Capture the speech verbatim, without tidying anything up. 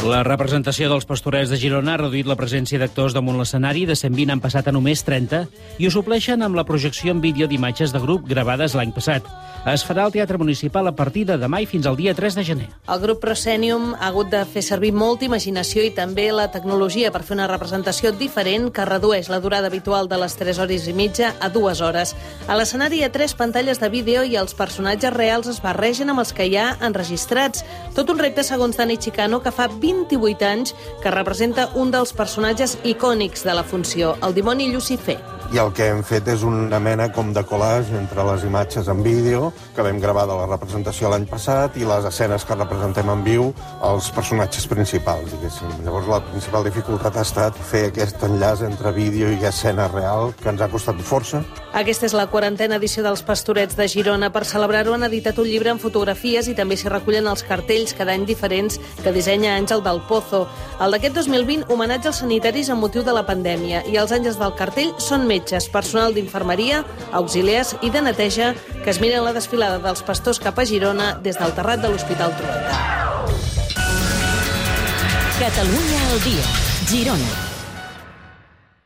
La representació dels Pastorets de Girona ha reduït la presència d'actors damunt l'escenari. De cent vint han passat a només trenta i ho supleixen amb la projecció en vídeo d'imatges de grup gravades l'any passat. Es farà al Teatre Municipal a partir de demà i fins al dia tres de gener. El grup Proscenium ha hagut de fer servir molta imaginació i també la tecnologia per fer una representació diferent que redueix la durada habitual de les tres hores i mitja a dues hores. A l'escenari hi ha tres pantalles de vídeo i els personatges reals es barregen amb els que hi ha enregistrats. Tot un repte, segons Dani Chicano, que fa vint-i-vuit anys que representa un dels personatges icònics de la funció, el dimoni Llucifer. I el que hem fet és una mena com de collage entre les imatges en vídeo que vam gravar de la representació l'any passat i les escenes que representem en viu els personatges principals, diguéssim. Llavors la principal dificultat ha estat fer aquest enllaç entre vídeo i escena real, que ens ha costat força. Aquesta és la quarantena edició dels Pastorets de Girona. Per celebrar-ho han editat un llibre amb fotografies i també s'hi recullen els cartells cada any diferents que dissenya Àngel del Pozo. El d'aquest dos mil vint, homenatge als sanitaris amb motiu de la pandèmia, i els àngels del cartell són metges, personal d'infermeria, auxiliars i de neteja que es miren la desfilada dels pastors cap a Girona des del terrat de l'Hospital Trueta. Catalunya al dia. Girona.